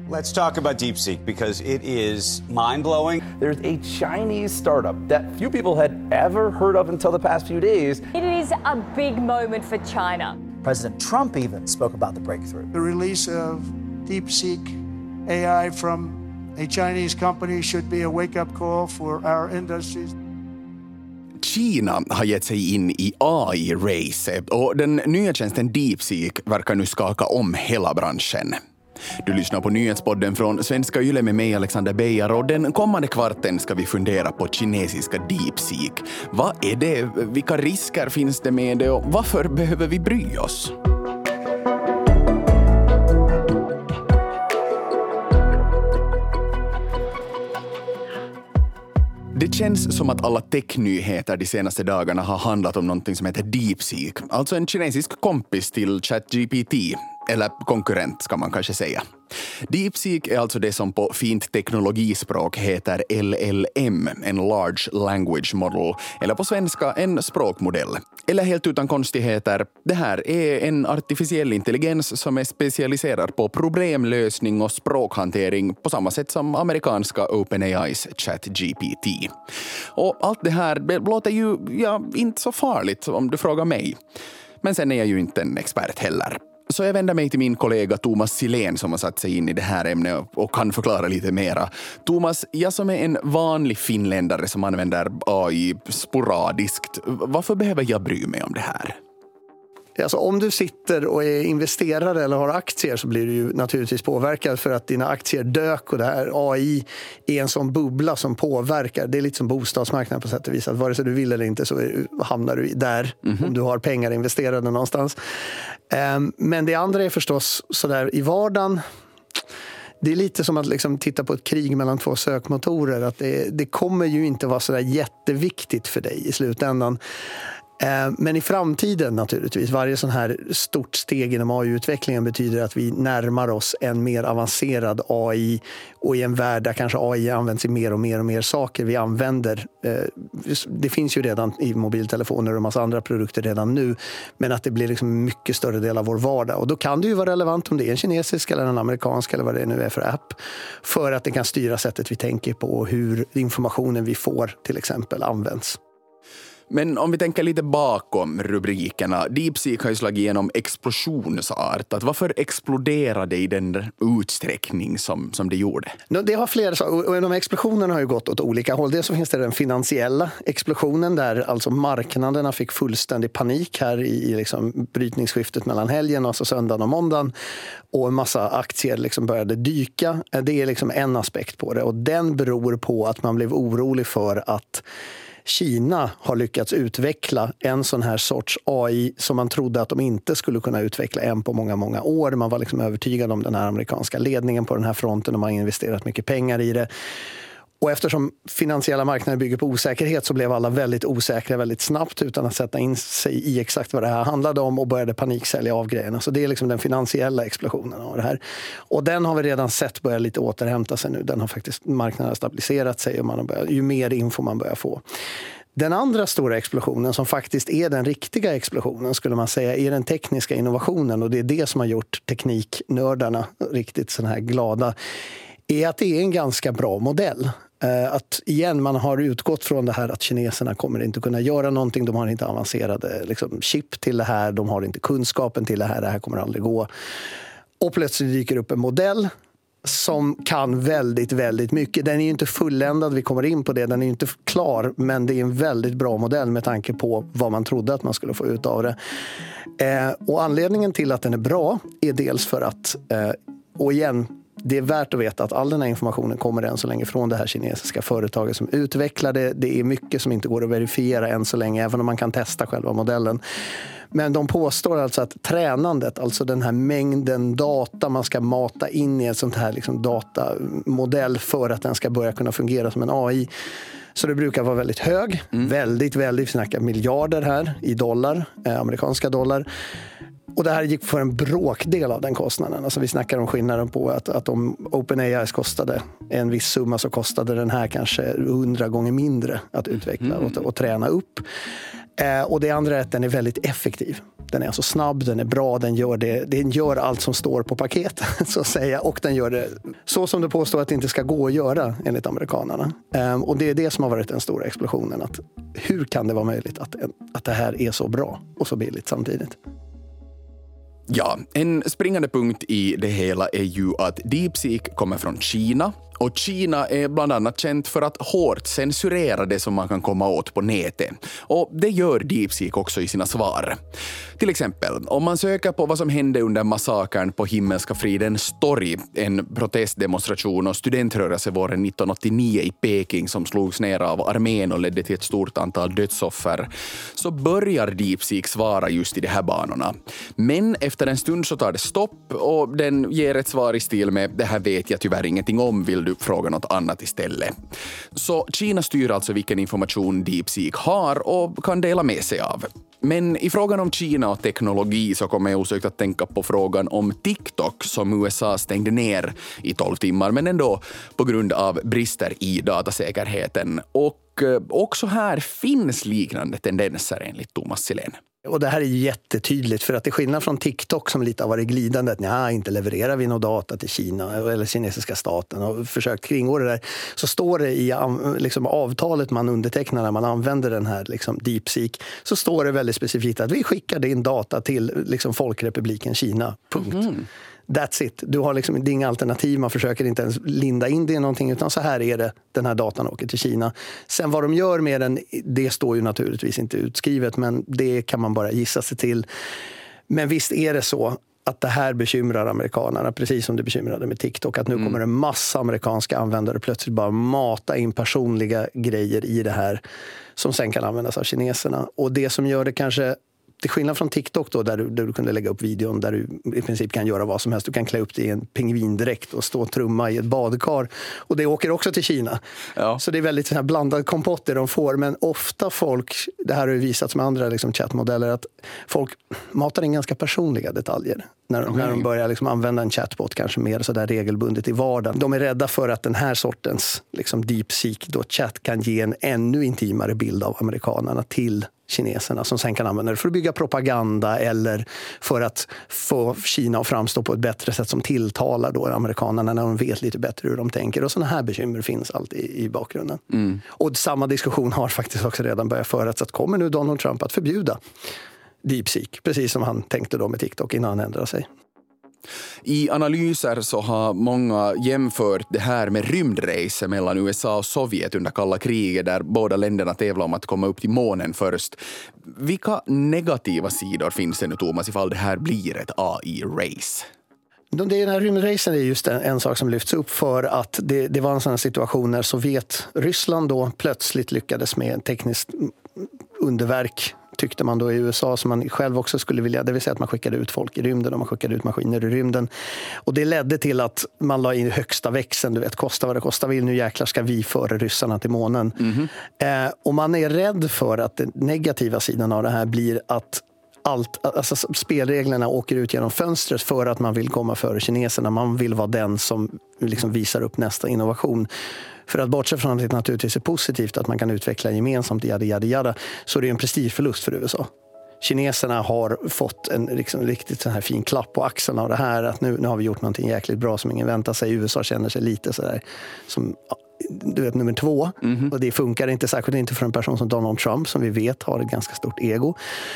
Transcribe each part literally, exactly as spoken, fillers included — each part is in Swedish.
Let's talk about DeepSeek because it is mind-blowing. There's a Chinese startup that few people had ever heard of until the past few days. It is a big moment for China. President Trump even spoke about the breakthrough. The release of DeepSeek A I from a Chinese company should be a wake-up call for our industries. Kina har gett sig in i A I-racet och den nya tjänsten DeepSeek verkar nu skaka om hela branschen. Du lyssnar på nyhetspodden från Svenska Yle med mig Alexander Beijer och den kommande kvarten ska vi fundera på kinesiska DeepSeek. Vad är det? Vilka risker finns det med det och varför behöver vi bry oss? Det känns som att alla technyheter de senaste dagarna har handlat om någonting som heter DeepSeek, alltså en kinesisk kompis till ChatGPT, eller konkurrent ska man kanske säga. DeepSeek är alltså det som på fint teknologispråk heter L L M, en Large Language Model, eller på svenska en språkmodell. Eller helt utan konstigheter, det här är en artificiell intelligens som är specialiserad på problemlösning och språkhantering på samma sätt som amerikanska OpenAIs ChatGPT. Och allt det här det låter ju ja, inte så farligt om du frågar mig. Men sen är jag ju inte en expert heller. Så jag vänder mig till min kollega Thomas Silén som har satt sig in i det här ämnet och kan förklara lite mera. Thomas, jag som är en vanlig finländare som använder A I sporadiskt, varför behöver jag bry mig om det här? Alltså, om du sitter och är investerare eller har aktier så blir du ju naturligtvis påverkad för att dina aktier dök och det här A I är en sån bubbla som påverkar. Det är lite som bostadsmarknaden på sätt och vis. Att vare sig du vill eller inte så hamnar du där mm-hmm. om du har pengar investerade någonstans. Men det andra är förstås sådär i vardagen. Det är lite som att liksom titta på ett krig mellan två sökmotorer. Att det, det kommer ju inte vara sådär jätteviktigt för dig i slutändan. Men i framtiden naturligtvis, varje sån här stort steg inom A I-utvecklingen betyder att vi närmar oss en mer avancerad A I och i en värld där kanske A I används i mer och mer och mer saker vi använder. Det finns ju redan i mobiltelefoner och massa andra produkter redan nu, men att det blir liksom en mycket större del av vår vardag. Och då kan det ju vara relevant om det är en kinesisk eller en amerikansk eller vad det nu är för app, för att det kan styra sättet vi tänker på och hur informationen vi får till exempel används. Men om vi tänker lite bakom rubrikerna, DeepSeek har ju slagit igenom explosionsart. Att varför exploderade det i den utsträckning som, som det gjorde? Det har flera saker, och de explosionerna har ju gått åt olika håll. Dels så finns det den finansiella explosionen där alltså marknaderna fick fullständig panik här i, i liksom brytningsskiftet mellan helgen, alltså söndagen och måndagen. Och en massa aktier liksom började dyka. Det är liksom en aspekt på det, och den beror på att man blev orolig för att Kina har lyckats utveckla en sån här sorts A I som man trodde att de inte skulle kunna utveckla än på många, många år. Man var liksom övertygad om den här amerikanska ledningen på den här fronten och man har investerat mycket pengar i det. Och eftersom finansiella marknader bygger på osäkerhet så blev alla väldigt osäkra väldigt snabbt utan att sätta in sig i exakt vad det här handlade om och började paniksälja av grejerna. Så det är liksom den finansiella explosionen av det här. Och den har vi redan sett börja lite återhämta sig nu. Den har faktiskt marknaden stabiliserat sig och man har börjat, ju mer info man börjar få. Den andra stora explosionen som faktiskt är den riktiga explosionen skulle man säga är den tekniska innovationen, och det är det som har gjort tekniknördarna riktigt sån här glada, är att det är en ganska bra modell. Att igen, man har utgått från det här att kineserna kommer inte kunna göra någonting, de har inte avancerade liksom, chip till det här, de har inte kunskapen till det här, det här kommer aldrig gå. Och plötsligt dyker upp en modell som kan väldigt, väldigt mycket. Den är ju inte fulländad, vi kommer in på det, den är ju inte klar, men det är en väldigt bra modell med tanke på vad man trodde att man skulle få ut av det. Eh, och anledningen till att den är bra är dels för att, eh, och igen, det är värt att veta att all den här informationen kommer än så länge från det här kinesiska företaget som utvecklar det. Det är mycket som inte går att verifiera än så länge, även om man kan testa själva modellen. Men de påstår alltså att tränandet, alltså den här mängden data man ska mata in i ett sånt här liksom datamodell för att den ska börja kunna fungera som en A I. Så det brukar vara väldigt hög, mm. väldigt, väldigt, vi snackar miljarder här i dollar, eh, amerikanska dollar. Och det här gick för en bråkdel av den kostnaden. Alltså vi snackar om skillnaden på att, att om OpenAI kostade en viss summa så kostade den här kanske hundra gånger mindre att utveckla mm. och, och träna upp. Eh, och det andra är att den är väldigt effektiv. Den är alltså snabb, den är bra, den gör, det, den gör allt som står på paketet så att säga. Och den gör det så som det påstår att det inte ska gå att göra enligt amerikanerna. Eh, och det är det som har varit den stora explosionen. Att hur kan det vara möjligt att, att det här är så bra och så billigt samtidigt? Ja, en springande punkt i det hela är ju att DeepSeek kommer från Kina. Och Kina är bland annat känt för att hårt censurera det som man kan komma åt på nätet. Och det gör DeepSeek också i sina svar. Till exempel, om man söker på vad som hände under massakern på Himmelska fridens torg, en protestdemonstration och studentrörelse våren nittonhundraåttionio i Peking som slogs ner av armén och ledde till ett stort antal dödsoffer, så börjar DeepSeek svara just i de här banorna. Men efter en stund så tar det stopp och den ger ett svar i stil med "det här vet jag tyvärr ingenting om, vill du fråga något annat istället". Så Kina styr alltså vilken information DeepSeek har och kan dela med sig av. Men i frågan om Kina och teknologi så kommer jag osökt att tänka på frågan om TikTok som U S A stängde ner i tolv timmar, men ändå på grund av brister i datasäkerheten. Och också här finns liknande tendenser enligt Thomas Silén. Och det här är jättetydligt, för att det är skillnad från TikTok som lite har varit glidande att nej, inte levererar vi någon data till Kina eller kinesiska staten och försökt kringgå det där, så står det i liksom, avtalet man undertecknar när man använder den här liksom, DeepSeek, så står det väldigt specifikt att vi skickar din data till liksom, Folkrepubliken Kina, punkt. Mm. That's it. Du har liksom inga alternativ, man försöker inte ens linda in det i någonting, utan så här är det, den här datan åker till Kina. Sen vad de gör med den, det står ju naturligtvis inte utskrivet, men det kan man bara gissa sig till. Men visst är det så att det här bekymrar amerikanerna, precis som det bekymrade med TikTok, att nu mm. kommer en massa amerikanska användare plötsligt bara mata in personliga grejer i det här som sen kan användas av kineserna. Och det som gör det kanske till skillnad från TikTok då, där du, där du kunde lägga upp videon där du i princip kan göra vad som helst. Du kan klä upp dig i en pingvindräkt och stå och trumma i ett badkar. Och det åker också till Kina. Ja. Så det är väldigt så här blandad kompott det de får. Men ofta folk, det här har ju visats med andra liksom chattmodeller, att folk matar in ganska personliga detaljer. När, okay. när de börjar liksom använda en chatbot kanske mer så där regelbundet i vardagen. De är rädda för att den här sortens liksom DeepSeek då chat kan ge en ännu intimare bild av amerikanerna till kineserna, som sen kan använda det för att bygga propaganda eller för att få Kina att framstå på ett bättre sätt som tilltalar då amerikanerna när de vet lite bättre hur de tänker. Och sådana här bekymmer finns alltid i, i bakgrunden. Mm. Och samma diskussion har faktiskt också redan börjat föras, att kommer nu Donald Trump att förbjuda DeepSeek, precis som han tänkte då med TikTok innan han ändrade sig. I analyser så har många jämfört det här med rymdrace mellan U S A och Sovjet under kalla kriget, där båda länderna tävlar om att komma upp till månen först. Vilka negativa sidor finns det nu, Thomas, ifall det här blir ett A I-race? Den här rymdracen är just en, en sak som lyfts upp för att det, det var en sån situation när Sovjet, Ryssland då plötsligt lyckades med tekniskt underverk, tyckte man då i U S A, som man själv också skulle vilja, det vill säga att man skickade ut folk i rymden och man skickade ut maskiner i rymden. Och det ledde till att man la in högsta växeln, du vet, kosta vad det kostar vill, nu jäklar ska vi före ryssarna till månen. Mm-hmm. Eh, och man är rädd för att den negativa sidan av det här blir att allt, alltså spelreglerna åker ut genom fönstret för att man vill komma före kineserna. Man vill vara den som liksom visar upp nästa innovation. För att bortse från att det naturligtvis är positivt att man kan utveckla gemensamt yada, yada, yada, så är det en prestigeförlust för U S A. Kineserna har fått en liksom, riktigt sån här fin klapp på axeln av det här, att nu, nu har vi gjort någonting jäkligt bra som ingen väntar sig. U S A känner sig lite sådär som, du vet, nummer två. Mm-hmm. Och det funkar inte, särskilt inte för en person som Donald Trump, som vi vet har ett ganska stort ego.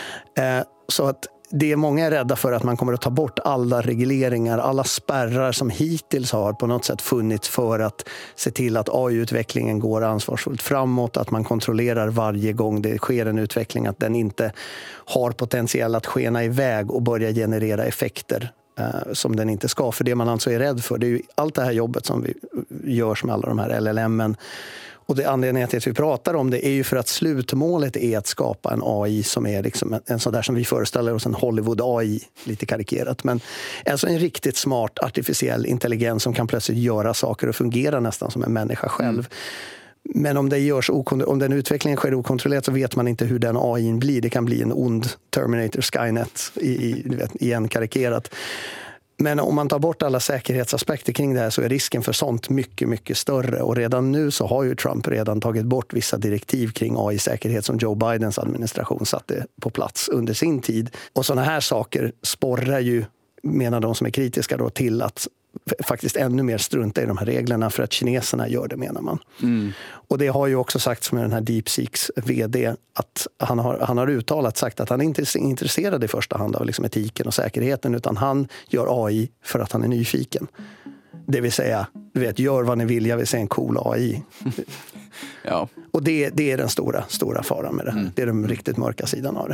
Eh, så att det är många är rädda för att man kommer att ta bort alla regleringar, alla spärrar som hittills har på något sätt funnits för att se till att A I-utvecklingen går ansvarsfullt framåt, att man kontrollerar varje gång det sker en utveckling, att den inte har potential att skena iväg och börja generera effekter eh, som den inte ska. För det man alltså är rädd för, det är ju allt det här jobbet som vi gör med alla de här L L M-en. Och det anledningen till att vi pratar om det är ju för att slutmålet är att skapa en A I som är liksom en, en sån där som vi föreställer oss, en Hollywood-A I, lite karikerat. Men alltså en riktigt smart artificiell intelligens som kan plötsligt göra saker och fungera nästan som en människa själv. Mm. Men om, det görs okon- om den utvecklingen sker okontrollerat så vet man inte hur den A I blir. Det kan bli en ond Terminator Skynet i, i, du vet, igen karikerat. Men om man tar bort alla säkerhetsaspekter kring det här så är risken för sånt mycket, mycket större. Och redan nu så har ju Trump redan tagit bort vissa direktiv kring A I-säkerhet som Joe Bidens administration satte på plats under sin tid. Och sådana här saker sporrar ju, menar de som är kritiska då, till att faktiskt ännu mer strunta i de här reglerna för att kineserna gör det, menar man. Mm. Och det har ju också sagts med den här DeepSeeks vd att han har, han har uttalat sagt att han inte är intresserad i första hand av liksom etiken och säkerheten, utan han gör A I för att han är nyfiken. Det vill säga, du vet, gör vad ni vill, jag vill se en cool A I. Ja. Och det, det är den stora, stora faran med det här. Mm. Det är den riktigt mörka sidan av det.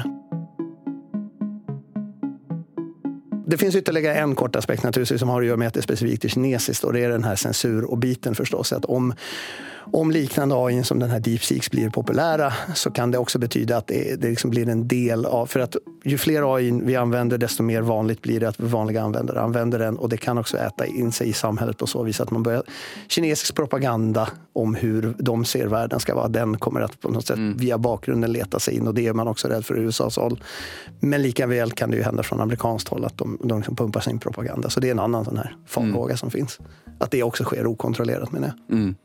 Det finns ytterligare en kort aspekt naturligtvis som har att göra med att det är specifikt i kinesiskt, och det är den här censur och biten förstås. Att om, om liknande A I som den här DeepSeeks blir populära så kan det också betyda att det, det liksom blir en del av, för att ju fler A I vi använder desto mer vanligt blir det att vanliga användare använder den, och det kan också äta in sig i samhället på så vis att man börjar, kinesisk propaganda om hur de ser världen ska vara, den kommer att på något sätt mm. via bakgrunden leta sig in, och det är man också rädd för U S A:s håll. Men lika väl kan det ju hända från amerikanskt håll att de, de liksom pumpar sin propaganda, så det är en annan sån här farhåga mm. som finns. Att det också sker okontrollerat, menar jag. Mm.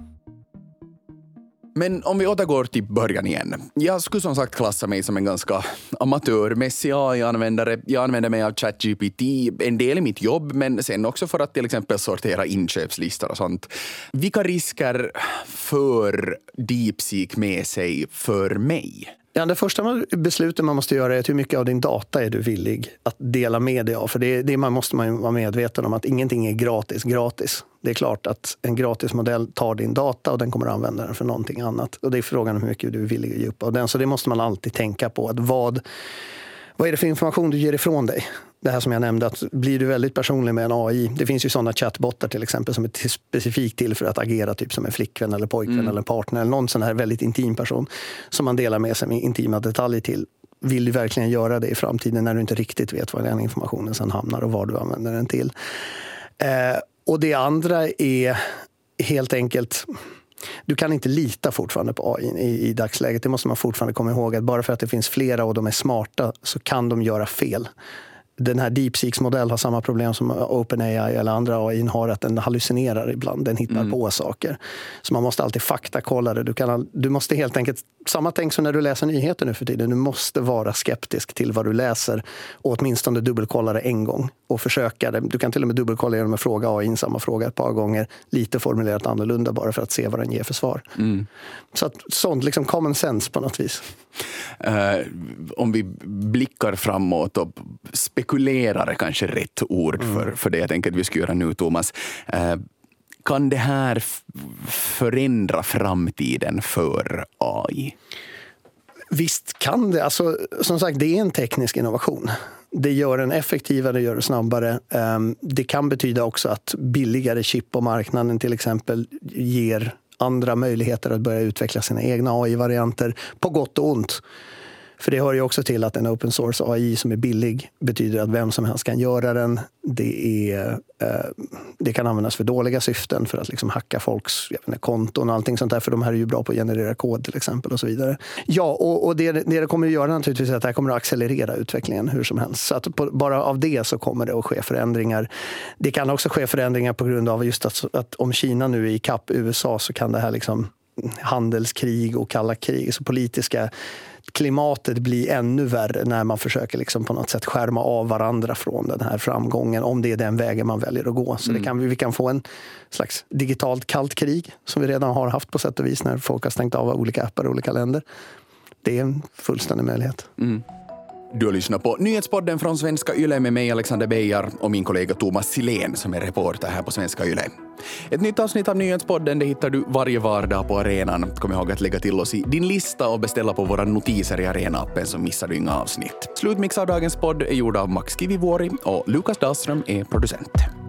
Men om vi återgår till början igen. Jag skulle som sagt klassa mig som en ganska amatörmässig A I-användare. Jag använder mig av ChatGPT en del i mitt jobb, men sen också för att till exempel sortera inköpslistor och sånt. Vilka risker för DeepSeek med sig för mig? Ja, det första beslutet man måste göra är hur mycket av din data är du villig att dela med dig av. För det, det man måste man vara medveten om, att ingenting är gratis. gratis. Det är klart att en gratismodell tar din data och den kommer att använda den för någonting annat. Och det är frågan om hur mycket du är villig att ge upp av den. Så det måste man alltid tänka på. Att vad, vad är det för information du ger ifrån dig? Det här som jag nämnde, att blir du väldigt personlig med en A I. Det finns ju sådana chatbottar till exempel som är specifikt till för att agera typ som en flickvän eller pojkvän mm. eller partner eller någon sån här väldigt intim person som man delar med sig med intima detaljer till. Vill du verkligen göra det i framtiden när du inte riktigt vet var den informationen sen hamnar och vad du använder den till? Eh, och det andra är helt enkelt, du kan inte lita fortfarande på A I i, i dagsläget. Det måste man fortfarande komma ihåg, att bara för att det finns flera och de är smarta så kan de göra fel. Den här DeepSeeks modell har samma problem som OpenAI eller andra A I har, att den hallucinerar ibland, den hittar mm. på saker. Så man måste alltid faktakolla det. Du, kan, du måste helt enkelt, samma tänk som när du läser nyheter nu för tiden, du måste vara skeptisk till vad du läser och åtminstone dubbelkolla det en gång och försöka det. Du kan till och med dubbelkolla genom att fråga A I samma fråga ett par gånger, lite formulerat annorlunda bara för att se vad den ger för svar. Mm. Så att sånt liksom common sense på något vis. Uh, om vi blickar framåt och spekulerar är kanske rätt ord mm. för, för det jag tänker att vi ska göra nu, Thomas. Uh, kan det här f- förändra framtiden för A I? Visst kan det. Alltså, som sagt, det är en teknisk innovation. Det gör den effektivare, det gör det snabbare. Um, det kan betyda också att billigare chip på marknaden till exempel ger andra möjligheter att börja utveckla sina egna A I-varianter på gott och ont. För det hör ju också till att en open source A I som är billig betyder att vem som helst kan göra den. Det, är, eh, det kan användas för dåliga syften, för att liksom hacka folks jag vet inte, konton och allting sånt där, för de här är ju bra på att generera kod till exempel och så vidare. Ja, och, och det, det det kommer att göra naturligtvis är att det här kommer att accelerera utvecklingen hur som helst. Så att på, bara av det så kommer det att ske förändringar. Det kan också ske förändringar på grund av just att, att om Kina nu är i kapp U S A så kan det här liksom handelskrig och kalla krig, så politiska klimatet blir ännu värre när man försöker liksom på något sätt skärma av varandra från den här framgången, om det är den vägen man väljer att gå. Så mm. det kan, vi kan få en slags digitalt kallt krig som vi redan har haft på sätt och vis när folk har stängt av olika appar i olika länder. Det är en fullständig möjlighet. Mm. Du har lyssnat på Nyhetspodden från Svenska Yle med mig Alexander Beijar och min kollega Thomas Silén som är reporter här på Svenska Yle. Ett nytt avsnitt av Nyhetspodden det hittar du varje vardag på arenan. Kom ihåg att lägga till oss i din lista och beställa på våra notiser i Arena-appen så missar du inga avsnitt. Slutmix av dagens podd är gjord av Max Kivivuori och Lukas Dahlström är producent.